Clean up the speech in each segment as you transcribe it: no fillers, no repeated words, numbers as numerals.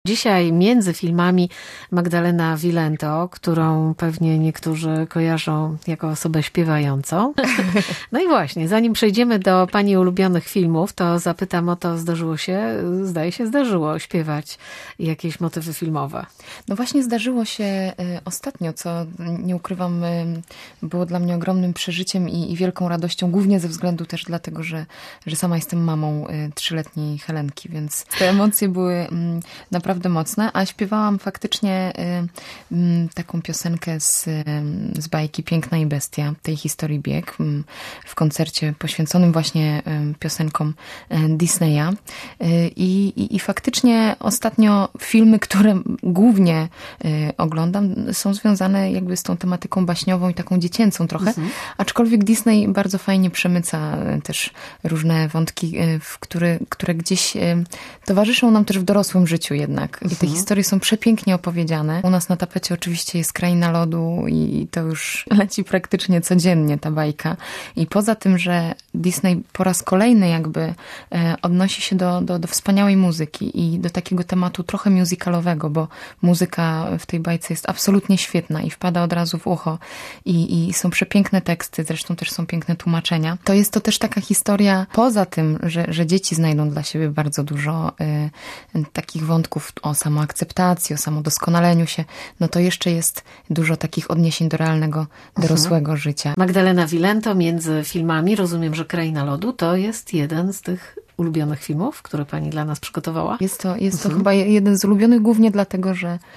Dzisiaj między filmami Magdalena Wilento, którą pewnie niektórzy kojarzą jako osobę śpiewającą. No i właśnie, zanim przejdziemy do pani ulubionych filmów, to zapytam o to, zdaje się zdarzyło śpiewać jakieś motywy filmowe. No właśnie zdarzyło się ostatnio, co nie ukrywam, było dla mnie ogromnym przeżyciem i wielką radością, głównie ze względu też dlatego, że sama jestem mamą 3-letniej Helenki, więc te emocje były naprawdę mocne, a śpiewałam faktycznie taką piosenkę z bajki Piękna i Bestia, tej historii bieg, w koncercie poświęconym właśnie piosenkom Disneya. I faktycznie ostatnio filmy, które głównie oglądam, są związane jakby z tą tematyką baśniową i taką dziecięcą trochę, aczkolwiek Disney bardzo fajnie przemyca też różne wątki, które gdzieś towarzyszą nam też w dorosłym życiu jednak. I te historie są przepięknie opowiedziane. U nas na tapecie oczywiście jest Kraina Lodu i to już leci praktycznie codziennie ta bajka. I poza tym, że Disney po raz kolejny jakby odnosi się do wspaniałej muzyki i do takiego tematu trochę musicalowego, bo muzyka w tej bajce jest absolutnie świetna i wpada od razu w ucho i są przepiękne teksty, zresztą też są piękne tłumaczenia. To jest to też taka historia, poza tym, że dzieci znajdą dla siebie bardzo dużo takich wątków o samoakceptacji, o samodoskonaleniu się, no to jeszcze jest dużo takich odniesień do realnego, dorosłego życia. Magdalena Wilento między filmami, rozumiem, że Kraina Lodu to jest jeden z tych ulubionych filmów, które pani dla nas przygotowała? Jest to chyba jeden z ulubionych, głównie dlatego,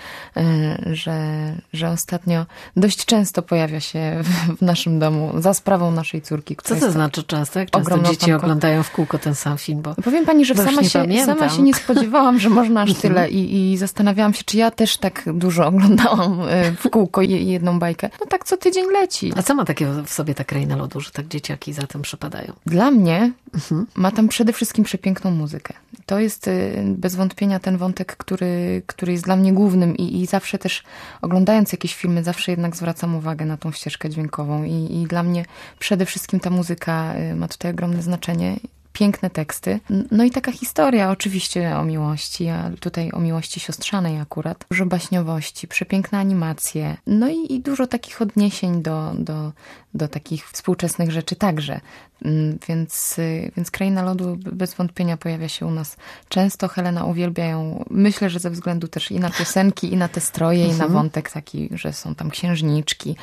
że ostatnio dość często pojawia się w naszym domu, za sprawą naszej córki. Co to znaczy często? Jak często dzieci oglądają w kółko ten sam film? Bo powiem pani, że sama się nie spodziewałam, że można aż tyle i zastanawiałam się, czy ja też tak dużo oglądałam w kółko jedną bajkę. No tak co tydzień leci. A co ma takiego w sobie ta Kraina Lodu, że tak dzieciaki za tym przepadają? Dla mnie ma tam przede wszystkim przepiękną muzykę. To jest bez wątpienia ten wątek, który jest dla mnie głównym i zawsze też oglądając jakieś filmy, zawsze jednak zwracam uwagę na tą ścieżkę dźwiękową i dla mnie przede wszystkim ta muzyka ma tutaj ogromne znaczenie. Piękne teksty. No i taka historia oczywiście o miłości, a tutaj o miłości siostrzanej akurat. Dużo baśniowości, przepiękne animacje. No i dużo takich odniesień do takich współczesnych rzeczy także. Więc Kraina Lodu bez wątpienia pojawia się u nas często. Helena uwielbia ją, myślę, że ze względu też i na piosenki, i na te stroje, i na wątek taki, że są tam księżniczki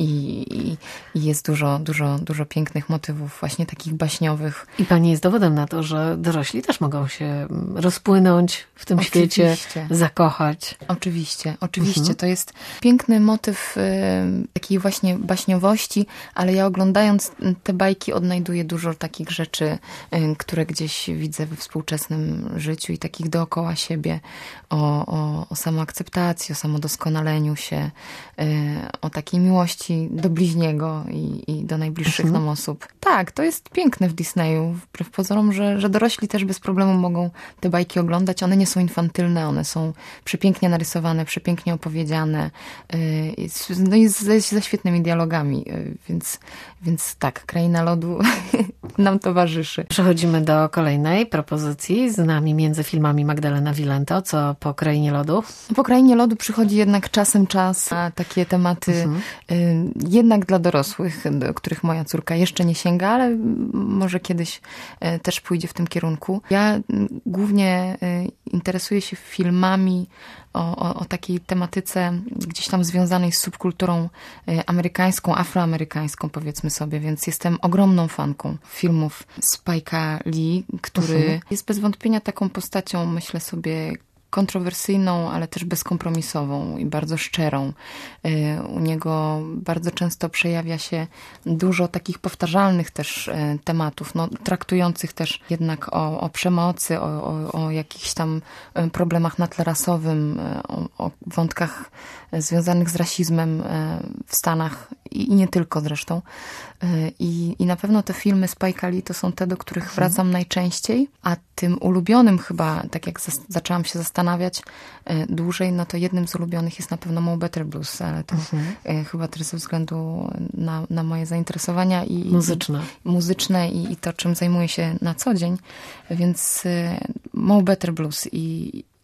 i jest dużo pięknych motywów właśnie takich baśniowych. I pani jest dowodem na to, że dorośli też mogą się rozpłynąć w tym świecie, zakochać. Oczywiście. To jest piękny motyw takiej właśnie baśniowości, ale ja oglądając te bajki odnajduję dużo takich rzeczy, które gdzieś widzę we współczesnym życiu i takich dookoła siebie, o samoakceptacji, o samodoskonaleniu się, o takiej miłości do bliźniego i do najbliższych nam osób. Tak, to jest piękne w Disneyu, wbrew pozorom, że dorośli też bez problemu mogą te bajki oglądać. One nie są infantylne, one są przepięknie narysowane, przepięknie opowiedziane, no i ze świetnymi dialogami, więc tak, Kraina Lodu nam towarzyszy. Przechodzimy do kolejnej propozycji. Z nami między filmami Magdalena Wilento. Co po Krainie Lodu? Po Krainie Lodu przychodzi jednak czasem czas na takie tematy jednak dla dorosłych, do których moja córka jeszcze nie sięga, ale może kiedyś też pójdzie w tym kierunku. Ja głównie interesuję się filmami o takiej tematyce gdzieś tam związanej z subkulturą amerykańską, afroamerykańską, powiedzmy sobie, więc jestem ogromną fanką filmów Spike'a Lee, który jest bez wątpienia taką postacią, myślę sobie, kontrowersyjną, ale też bezkompromisową i bardzo szczerą. U niego bardzo często przejawia się dużo takich powtarzalnych też tematów, traktujących też jednak o przemocy, o jakichś tam problemach na tle rasowym, o wątkach związanych z rasizmem w Stanach i nie tylko zresztą. I na pewno te filmy Spike'a Lee to są te, do których wracam najczęściej, a tym ulubionym chyba, tak jak zaczęłam się zastanawiać dłużej, no to jednym z ulubionych jest na pewno Mo' Better Blues, ale to chyba też ze względu na moje zainteresowania i muzyczne i to, czym zajmuję się na co dzień, więc Mo' Better Blues i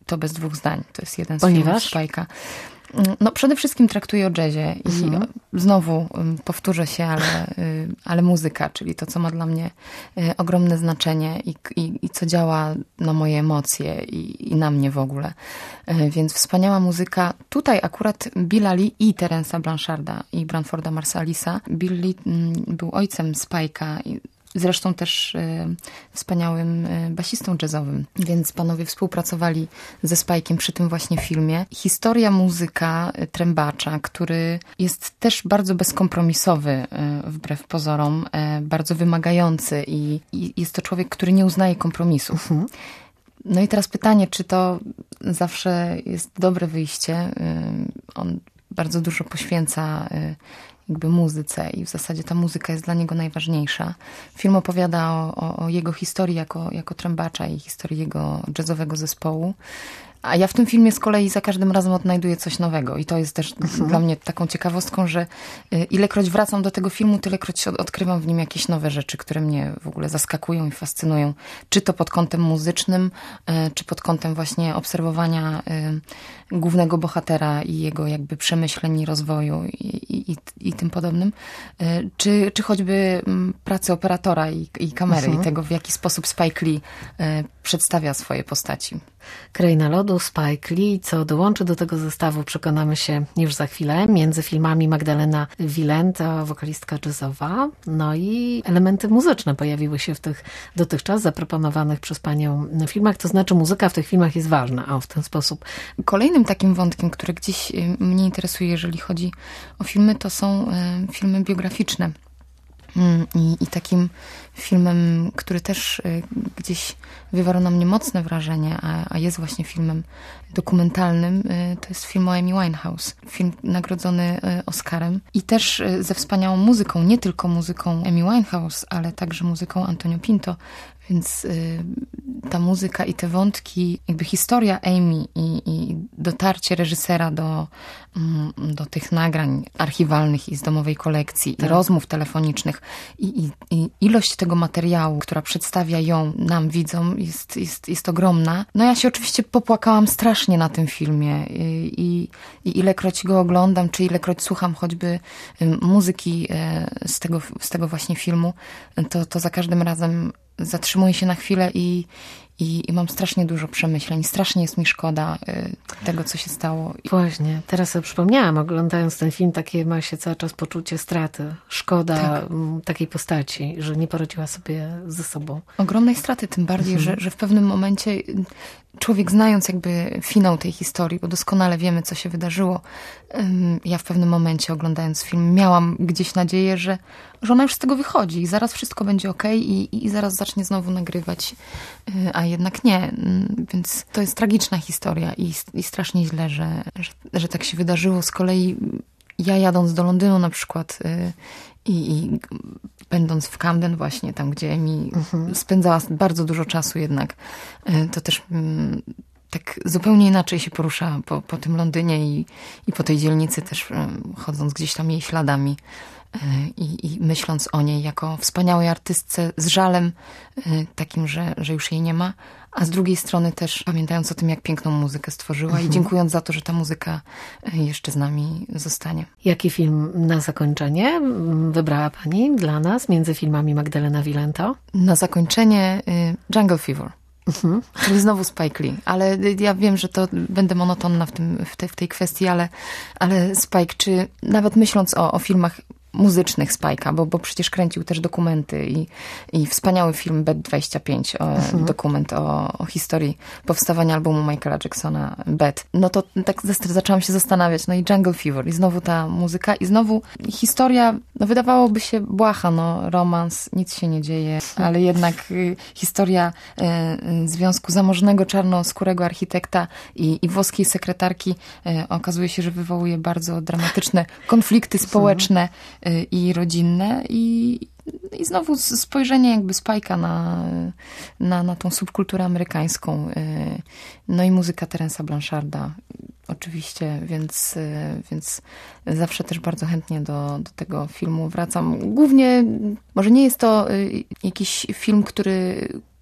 To bez dwóch zdań. To jest jeden z Ponieważ? filmów Spike'a. No przede wszystkim traktuje o jazzie i znowu powtórzę się, ale muzyka, czyli to, co ma dla mnie ogromne znaczenie i co działa na moje emocje i na mnie w ogóle. Więc wspaniała muzyka. Tutaj akurat Billa Lee i Terence'a Blancharda i Branforda Marsallisa. Bill Lee był ojcem Spike'a, zresztą też wspaniałym basistą jazzowym, więc panowie współpracowali ze Spike'iem przy tym właśnie filmie. Historia muzyka trębacza, który jest też bardzo bezkompromisowy wbrew pozorom, bardzo wymagający i jest to człowiek, który nie uznaje kompromisów. No i teraz pytanie, czy to zawsze jest dobre wyjście? On bardzo dużo poświęca jakby muzyce i w zasadzie ta muzyka jest dla niego najważniejsza. Film opowiada o jego historii jako trębacza i historii jego jazzowego zespołu. A ja w tym filmie z kolei za każdym razem odnajduję coś nowego i to jest też dla mnie taką ciekawostką, że ilekroć wracam do tego filmu, tylekroć odkrywam w nim jakieś nowe rzeczy, które mnie w ogóle zaskakują i fascynują. Czy to pod kątem muzycznym, czy pod kątem właśnie obserwowania głównego bohatera i jego jakby przemyśleń i rozwoju i tym podobnym, czy choćby pracy operatora i kamery i tego, w jaki sposób Spike Lee przedstawia swoje postaci. Kraina lodu, Spike Lee, co dołączy do tego zestawu, przekonamy się już za chwilę. Między filmami Magdalena Wilenta, wokalistka jazzowa, no i elementy muzyczne pojawiły się w tych dotychczas zaproponowanych przez panią filmach, to znaczy muzyka w tych filmach jest ważna, w ten sposób. Kolejnym takim wątkiem, który gdzieś mnie interesuje, jeżeli chodzi o filmy, to są filmy biograficzne. I takim filmem, który też gdzieś wywarł na mnie mocne wrażenie, a jest właśnie filmem dokumentalnym, to jest film o Amy Winehouse. Film nagrodzony Oscarem i też ze wspaniałą muzyką, nie tylko muzyką Amy Winehouse, ale także muzyką Antonio Pinto. Więc ta muzyka i te wątki, jakby historia Amy i dotarcie reżysera do tych nagrań archiwalnych i z domowej kolekcji, i rozmów telefonicznych i ilość tego materiału, która przedstawia ją nam, widzom, jest ogromna. No ja się oczywiście popłakałam strasznie na tym filmie i ilekroć go oglądam, czy ilekroć słucham choćby muzyki z tego właśnie filmu, to za każdym razem zatrzymuję się na chwilę i mam strasznie dużo przemyśleń. Strasznie jest mi szkoda tego, co się stało. Właśnie, teraz sobie przypomniałam, oglądając ten film, takie ma się cały czas poczucie straty. Szkoda takiej postaci, że nie poradziła sobie ze sobą. Ogromnej straty, tym bardziej, że w pewnym momencie człowiek, znając jakby finał tej historii, bo doskonale wiemy, co się wydarzyło, ja w pewnym momencie, oglądając film, miałam gdzieś nadzieję, że ona już z tego wychodzi i zaraz wszystko będzie okej i zaraz zacznie znowu nagrywać, a jednak nie. Więc to jest tragiczna historia i strasznie źle, że tak się wydarzyło. Z kolei ja jadąc do Londynu na przykład i będąc w Camden właśnie, tam gdzie mi spędzała bardzo dużo czasu jednak, to też tak zupełnie inaczej się porusza po tym Londynie i po tej dzielnicy też chodząc gdzieś tam jej śladami i myśląc o niej jako wspaniałej artystce z żalem takim, że już jej nie ma, a z drugiej strony też pamiętając o tym, jak piękną muzykę stworzyła i dziękując za to, że ta muzyka jeszcze z nami zostanie. Jaki film na zakończenie wybrała pani dla nas między filmami Magdalena Wilento? Na zakończenie Jungle Fever. Czyli znowu Spike Lee. Ale ja wiem, że to będę monotonna w tej kwestii, ale Spike, czy nawet myśląc o filmach muzycznych Spike'a, bo przecież kręcił też dokumenty i wspaniały film Bad 25, dokument o historii powstawania albumu Michaela Jacksona Bad. No to tak zaczęłam się zastanawiać, no i Jungle Fever i znowu ta muzyka i znowu historia, no wydawałoby się błaha, no romans, nic się nie dzieje, ale jednak historia związku zamożnego czarnoskórego architekta i włoskiej sekretarki okazuje się, że wywołuje bardzo dramatyczne konflikty społeczne i rodzinne i znowu spojrzenie jakby Spike'a na tą subkulturę amerykańską. No i muzyka Terence'a Blancharda oczywiście, więc zawsze też bardzo chętnie do tego filmu wracam. Głównie, może nie jest to jakiś film,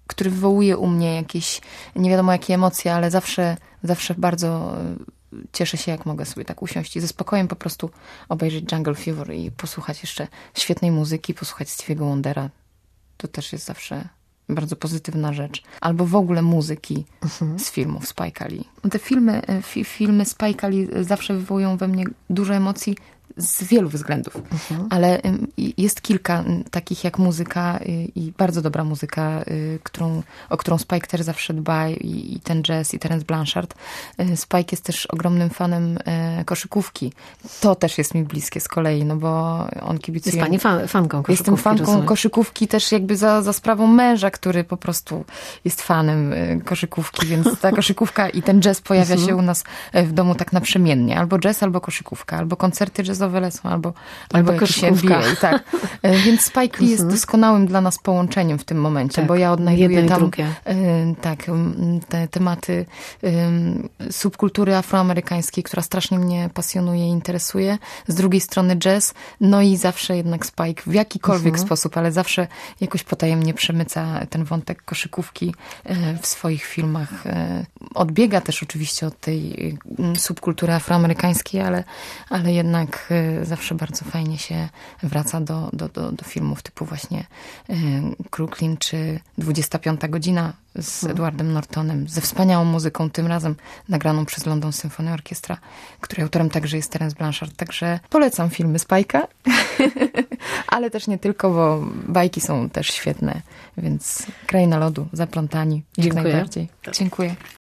który wywołuje u mnie jakieś nie wiadomo jakie emocje, ale zawsze bardzo cieszę się, jak mogę sobie tak usiąść i ze spokojem po prostu obejrzeć Jungle Fever i posłuchać jeszcze świetnej muzyki, posłuchać Stevie'ego Wondera. To też jest zawsze bardzo pozytywna rzecz. Albo w ogóle muzyki z filmów Spike'a Lee. Te filmy Spike'a Lee zawsze wywołują we mnie dużo emocji z wielu względów. Ale jest kilka takich jak muzyka i bardzo dobra muzyka, o którą Spike też zawsze dba i ten jazz i Terence Blanchard. Spike jest też ogromnym fanem koszykówki. To też jest mi bliskie z kolei, no bo on kibicuje... Jest pani fanką koszykówki. Jestem fanką koszykówki też jakby za sprawą męża, który po prostu jest fanem koszykówki, więc ta koszykówka i ten jazz pojawia się u nas w domu tak naprzemiennie. Albo jazz, albo koszykówka, albo koncerty jazzowe lecą, albo koszykówka. NBA, tak. Więc Spike Lee jest doskonałym dla nas połączeniem w tym momencie, tak, bo ja odnajduję tam tak, te tematy subkultury afroamerykańskiej, która strasznie mnie pasjonuje i interesuje. Z drugiej strony jazz, no i zawsze jednak Spike w jakikolwiek sposób, ale zawsze jakoś potajemnie przemyca ten wątek koszykówki w swoich filmach. Odbiega też oczywiście od tej subkultury afroamerykańskiej, ale jednak zawsze bardzo fajnie się wraca do filmów typu właśnie Crooklyn czy 25 godzina z Edwardem Nortonem, ze wspaniałą muzyką, tym razem nagraną przez London Symphony Orchestra, której autorem także jest Terence Blanchard. Także polecam filmy Spike'a, ale też nie tylko, bo bajki są też świetne, więc Kraina Lodu, Zaplątani, jak najbardziej. Dziękuję.